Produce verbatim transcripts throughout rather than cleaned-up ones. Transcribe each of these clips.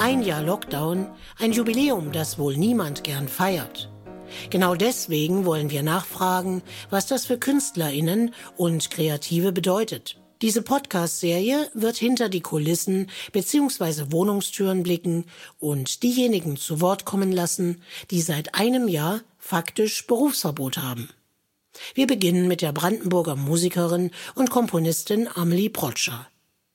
Ein Jahr Lockdown, ein Jubiläum, das wohl niemand gern feiert. Genau deswegen wollen wir nachfragen, was das für KünstlerInnen und Kreative bedeutet. Diese Podcast-Serie wird hinter die Kulissen bzw. Wohnungstüren blicken und diejenigen zu Wort kommen lassen, die seit einem Jahr faktisch Berufsverbot haben. Wir beginnen mit der Brandenburger Musikerin und Komponistin Amelie Protscher.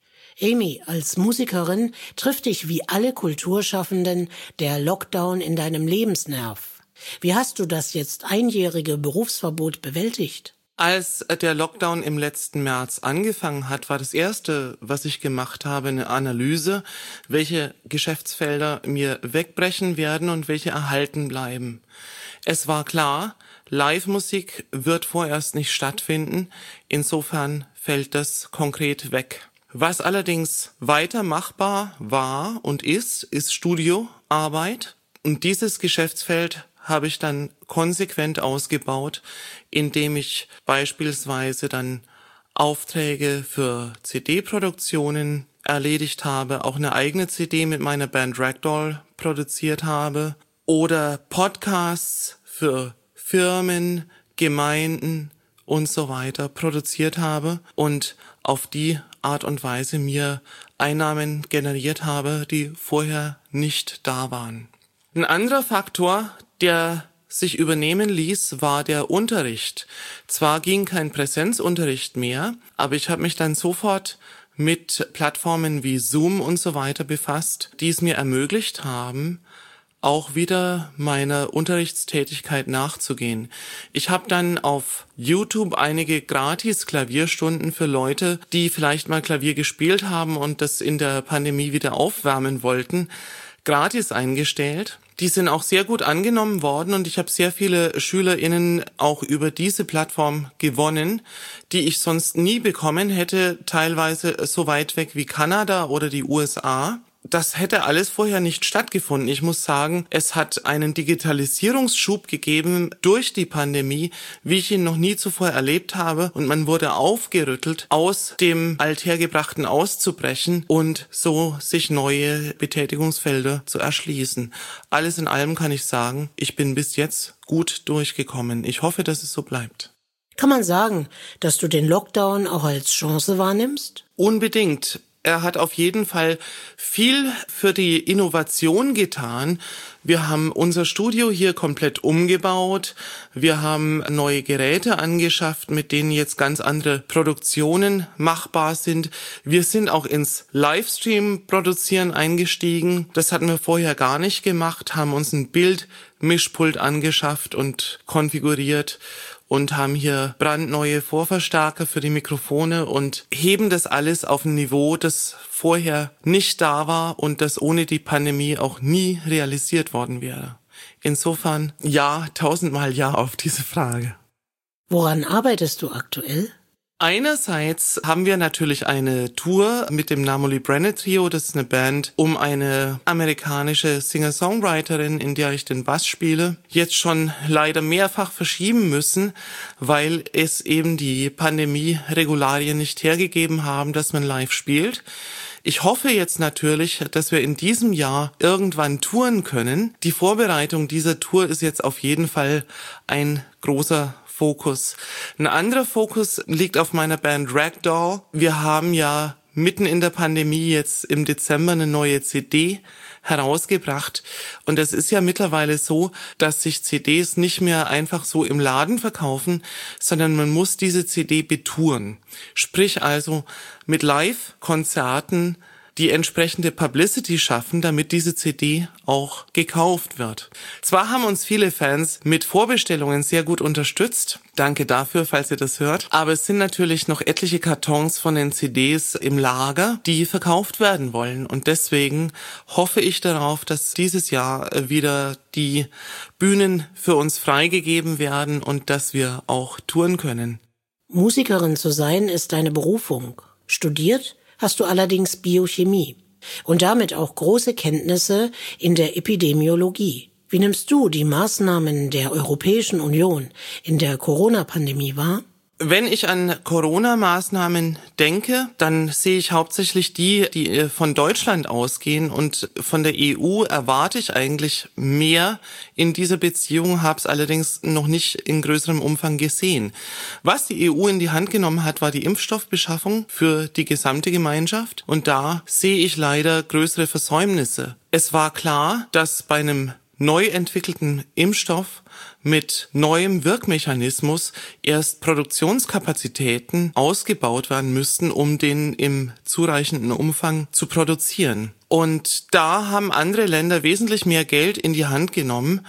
Amy, als Musikerin trifft dich wie alle Kulturschaffenden der Lockdown in deinem Lebensnerv. Wie hast du das jetzt einjährige Berufsverbot bewältigt? Als der Lockdown im letzten März angefangen hat, war das Erste, was ich gemacht habe, eine Analyse, welche Geschäftsfelder mir wegbrechen werden und welche erhalten bleiben. Es war klar, Live-Musik wird vorerst nicht stattfinden, insofern fällt das konkret weg. Was allerdings weiter machbar war und ist, ist Studioarbeit. Und dieses Geschäftsfeld habe ich dann konsequent ausgebaut, indem ich beispielsweise dann Aufträge für C D-Produktionen erledigt habe, auch eine eigene C D mit meiner Band Ragdoll produziert habe oder Podcasts für Firmen, Gemeinden und so weiter produziert habe und auf die Art und Weise mir Einnahmen generiert habe, die vorher nicht da waren. Ein anderer Faktor, der sich übernehmen ließ, war der Unterricht. Zwar ging kein Präsenzunterricht mehr, aber ich habe mich dann sofort mit Plattformen wie Zoom und so weiter befasst, die es mir ermöglicht haben, auch wieder meiner Unterrichtstätigkeit nachzugehen. Ich habe dann auf YouTube einige Gratis-Klavierstunden für Leute, die vielleicht mal Klavier gespielt haben und das in der Pandemie wieder aufwärmen wollten, gratis eingestellt. Die sind auch sehr gut angenommen worden und ich habe sehr viele SchülerInnen auch über diese Plattform gewonnen, die ich sonst nie bekommen hätte, teilweise so weit weg wie Kanada oder die U S A. Das hätte alles vorher nicht stattgefunden. Ich muss sagen, es hat einen Digitalisierungsschub gegeben durch die Pandemie, wie ich ihn noch nie zuvor erlebt habe. Und man wurde aufgerüttelt, aus dem Althergebrachten auszubrechen und so sich neue Betätigungsfelder zu erschließen. Alles in allem kann ich sagen, ich bin bis jetzt gut durchgekommen. Ich hoffe, dass es so bleibt. Kann man sagen, dass du den Lockdown auch als Chance wahrnimmst? Unbedingt. Er hat auf jeden Fall viel für die Innovation getan. Wir haben unser Studio hier komplett umgebaut. Wir haben neue Geräte angeschafft, mit denen jetzt ganz andere Produktionen machbar sind. Wir sind auch ins Livestream-Produzieren eingestiegen. Das hatten wir vorher gar nicht gemacht, haben uns ein Bildmischpult angeschafft und konfiguriert und haben hier brandneue Vorverstärker für die Mikrofone und heben das alles auf ein Niveau, das vorher nicht da war und das ohne die Pandemie auch nie realisiert worden wäre. Insofern ja, tausendmal ja auf diese Frage. Woran arbeitest du aktuell? Einerseits haben wir natürlich eine Tour mit dem Namoli Brenner Trio, das ist eine Band um eine amerikanische Singer-Songwriterin, in der ich den Bass spiele, jetzt schon leider mehrfach verschieben müssen, weil es eben die Pandemie-Regularien nicht hergegeben haben, dass man live spielt. Ich hoffe jetzt natürlich, dass wir in diesem Jahr irgendwann touren können. Die Vorbereitung dieser Tour ist jetzt auf jeden Fall ein großer Fokus. Ein anderer Fokus liegt auf meiner Band Ragdoll. Wir haben ja mitten in der Pandemie jetzt im Dezember eine neue C D herausgebracht. Und es ist ja mittlerweile so, dass sich C Ds nicht mehr einfach so im Laden verkaufen, sondern man muss diese C D betouren. Sprich also mit Live-Konzerten die entsprechende Publicity schaffen, damit diese C D auch gekauft wird. Zwar haben uns viele Fans mit Vorbestellungen sehr gut unterstützt, danke dafür, falls ihr das hört, aber es sind natürlich noch etliche Kartons von den C Ds im Lager, die verkauft werden wollen und deswegen hoffe ich darauf, dass dieses Jahr wieder die Bühnen für uns freigegeben werden und dass wir auch touren können. Musikerin zu sein ist deine Berufung. Studiert hast du allerdings Biochemie und damit auch große Kenntnisse in der Epidemiologie. Wie nimmst du die Maßnahmen der Europäischen Union in der Corona-Pandemie wahr? Wenn ich an Corona-Maßnahmen denke, dann sehe ich hauptsächlich die, die von Deutschland ausgehen, und von der E U erwarte ich eigentlich mehr in dieser Beziehung, habe es allerdings noch nicht in größerem Umfang gesehen. Was die E U in die Hand genommen hat, war die Impfstoffbeschaffung für die gesamte Gemeinschaft, und da sehe ich leider größere Versäumnisse. Es war klar, dass bei einem neu entwickelten Impfstoff mit neuem Wirkmechanismus erst Produktionskapazitäten ausgebaut werden müssten, um den im zureichenden Umfang zu produzieren. Und da haben andere Länder wesentlich mehr Geld in die Hand genommen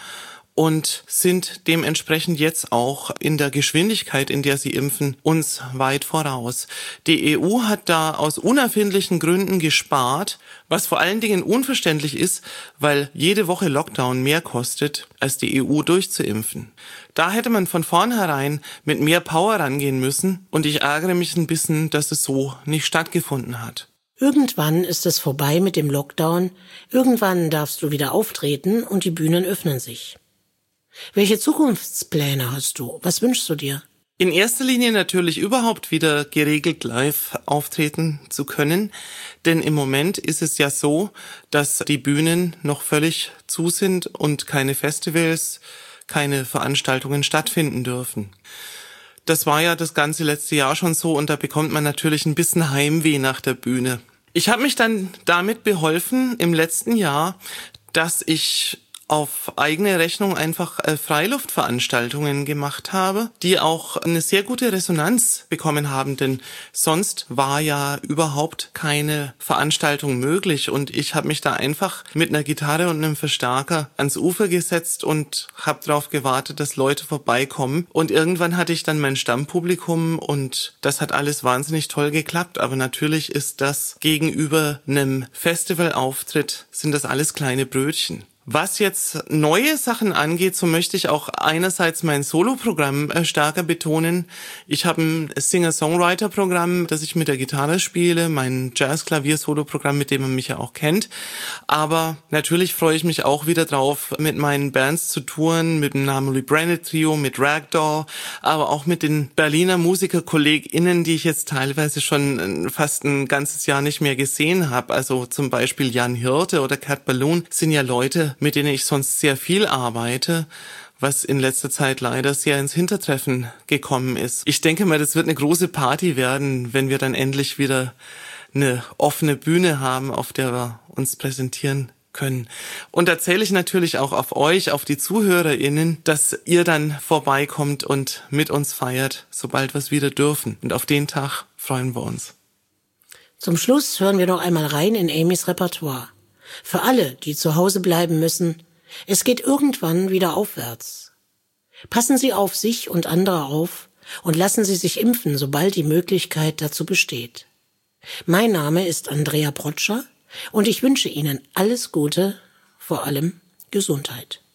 und sind dementsprechend jetzt auch in der Geschwindigkeit, in der sie impfen, uns weit voraus. Die E U hat da aus unerfindlichen Gründen gespart, was vor allen Dingen unverständlich ist, weil jede Woche Lockdown mehr kostet, als die E U durchzuimpfen. Da hätte man von vornherein mit mehr Power rangehen müssen, und ich ärgere mich ein bisschen, dass es so nicht stattgefunden hat. Irgendwann ist es vorbei mit dem Lockdown, irgendwann darfst du wieder auftreten und die Bühnen öffnen sich. Welche Zukunftspläne hast du? Was wünschst du dir? In erster Linie natürlich überhaupt wieder geregelt live auftreten zu können, denn im Moment ist es ja so, dass die Bühnen noch völlig zu sind und keine Festivals, keine Veranstaltungen stattfinden dürfen. Das war ja das ganze letzte Jahr schon so, und da bekommt man natürlich ein bisschen Heimweh nach der Bühne. Ich habe mich dann damit beholfen im letzten Jahr, dass ich auf eigene Rechnung einfach äh, Freiluftveranstaltungen gemacht habe, die auch eine sehr gute Resonanz bekommen haben, denn sonst war ja überhaupt keine Veranstaltung möglich, und ich habe mich da einfach mit einer Gitarre und einem Verstärker ans Ufer gesetzt und habe darauf gewartet, dass Leute vorbeikommen, und irgendwann hatte ich dann mein Stammpublikum, und das hat alles wahnsinnig toll geklappt, aber natürlich ist das gegenüber einem Festivalauftritt, sind das alles kleine Brötchen. Was jetzt neue Sachen angeht, so möchte ich auch einerseits mein Soloprogramm äh, stärker betonen. Ich habe ein Singer-Songwriter-Programm, das ich mit der Gitarre spiele, mein Jazz-Klavier-Solo-Programm, mit dem man mich ja auch kennt. Aber natürlich freue ich mich auch wieder drauf, mit meinen Bands zu touren, mit dem Namely Branded Trio, mit Ragdoll, aber auch mit den Berliner MusikerkollegInnen, die ich jetzt teilweise schon fast ein ganzes Jahr nicht mehr gesehen habe. Also zum Beispiel Jan Hirte oder Cat Balloon sind ja Leute, mit denen ich sonst sehr viel arbeite, was in letzter Zeit leider sehr ins Hintertreffen gekommen ist. Ich denke mal, das wird eine große Party werden, wenn wir dann endlich wieder eine offene Bühne haben, auf der wir uns präsentieren können. Und da zähle ich natürlich auch auf euch, auf die ZuhörerInnen, dass ihr dann vorbeikommt und mit uns feiert, sobald wir es wieder dürfen. Und auf den Tag freuen wir uns. Zum Schluss hören wir noch einmal rein in Amys Repertoire. Für alle, die zu Hause bleiben müssen, es geht irgendwann wieder aufwärts. Passen Sie auf sich und andere auf und lassen Sie sich impfen, sobald die Möglichkeit dazu besteht. Mein Name ist Andrea Protscher und ich wünsche Ihnen alles Gute, vor allem Gesundheit.